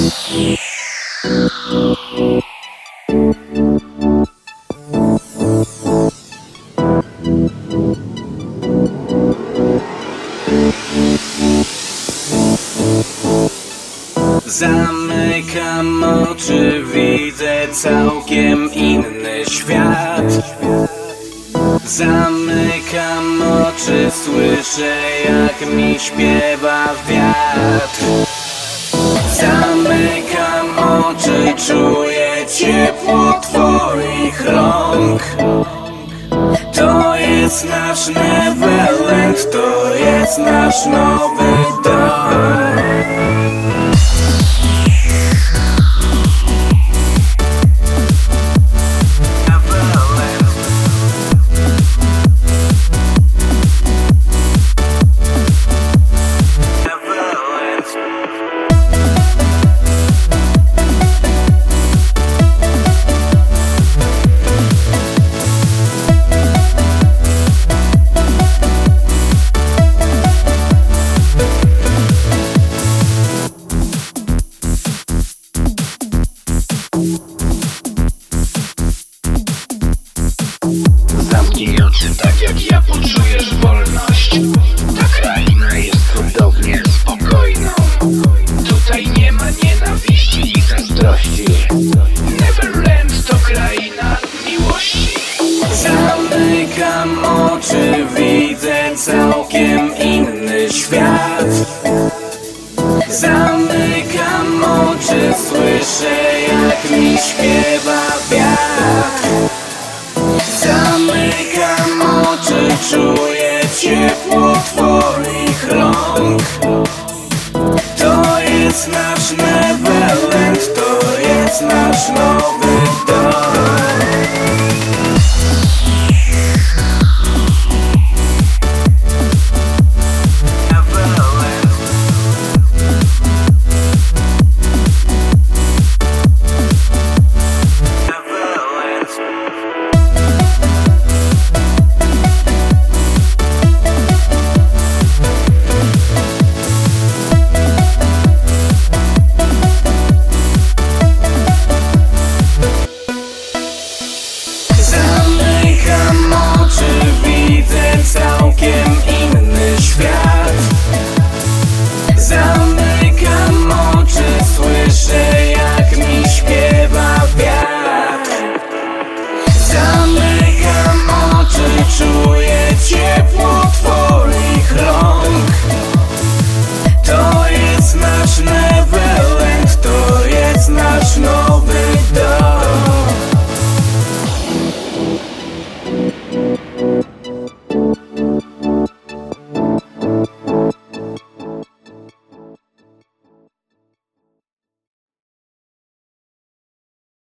Zamykam oczy, widzę całkiem inny świat. Zamykam oczy, słyszę jak mi śpiewa wiatr. Zamykam oczy, czuję ciepło twoich rąk. To jest nasz Neverland, to jest nasz nowy dom. Zamknij oczy, tak jak ja poczujesz wolność. Ta kraina jest cudownie spokojną. Tutaj nie ma nienawiści i zazdrości. Neverland to kraina miłości. Zamykam oczy, widzę całkiem inny świat. Zamykam oczy, słyszę jak mi śpiewa wiatr. Zamykam oczy, czuję ciepło twoich rąk. To jest nasz Neverland, to jest nasz nowy